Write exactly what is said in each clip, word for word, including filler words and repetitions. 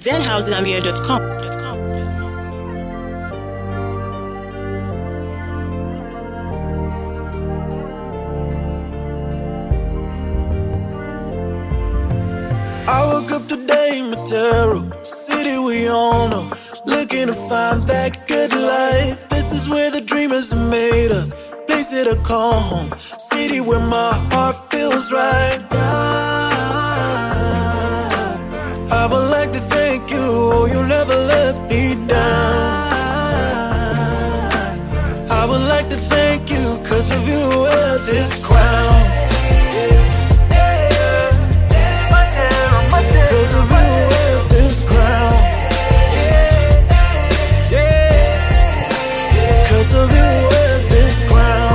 zen house gambia dot com. I woke up today in Matero, city we all know, looking to find that good life. This is where the dreamers are made of, place that I call home, city where my heart feels right. I would like to thank you, oh, you never let me down. I would like to thank you, cause of you I wear this crown. Cause of you I wear this crown. Cause of you I wear this crown.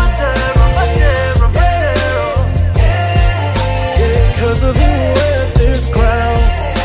Cause of you I wear this crown.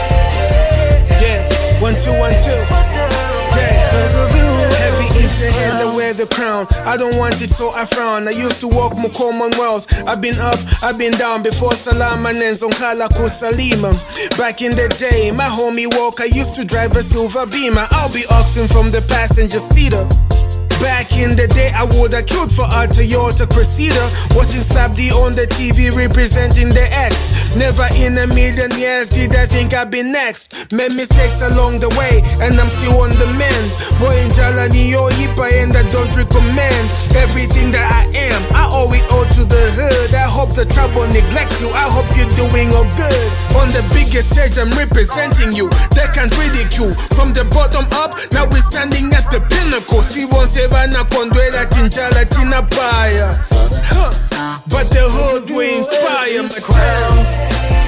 Yeah, one, two, one, two. Yeah, cause of you heavy is the head that wear the crown. I don't want it so I frown. I used to walk more Commonwealth. I've been up, I've been down before Salama Nenzo Nkala Salima. Back in the day, my homie walk, I used to drive a silver beamer. I'll be oxen from the passenger seater. Back in the day, I would've killed for a Toyota Cressida. Watching Slap D on the T V representing the X. Never in a million years did I think I'd be next. Made mistakes along the way, and I'm still on the mend. Boy in Jalani yo hipa, and I don't recommend everything that I am. I owe it all to the hood. I hope the trouble neglects you. I hope you're doing all good. On the biggest stage, I'm representing you. They can't ridicule. From the bottom up, now we're standing at the pinnacle. See one Sevana Condwela Tinchala Tinapaya. Huh. But the hood will inspire my crown.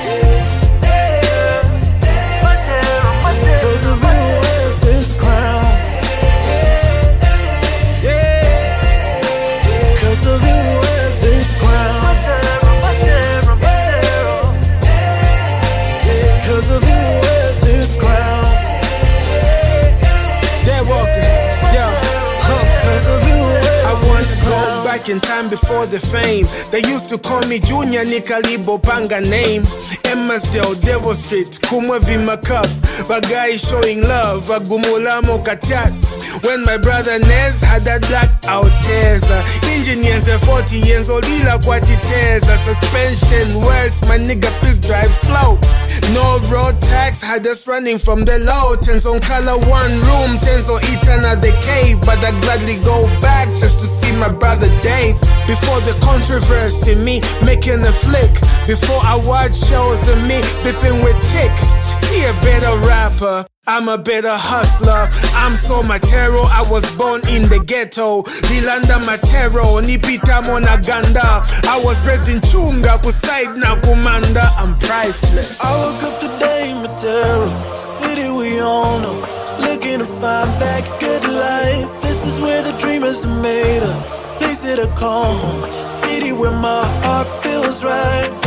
Cause of you I wear this crown. Cause of you I wear this crown. Cause of you I wear this crown. They're walking, yeah. Cause of you I once gone back in time before the fame. They used to call me Junior Nikalibo Panga name. Emmasdale, Devil Street, Kumwevi Makap. Bagay showing love, Agumulamo Katat. When my brother Nez had that black out Teza. Engineers are forty years old, ila kwati Teza. Suspension west, my nigga please drive slow. No road tax, had us running from the low. Tens on color one room, tens on Etana the cave. But I gladly go back just to see my brother Dave. Before the controversy, me making a flick. Before I watch shows of me beefing with Tick. He a better rapper, I'm a better hustler. I'm so Matero, I was born in the ghetto. Dilanda Matero, Nipita Monaganda. I was raised in Chunga, Kusaid na Kumanda. I'm priceless. I woke up today in Matero, city we all know, looking to find that good life. This is where the dreamers are made of, place that I call home, city where my heart feels right.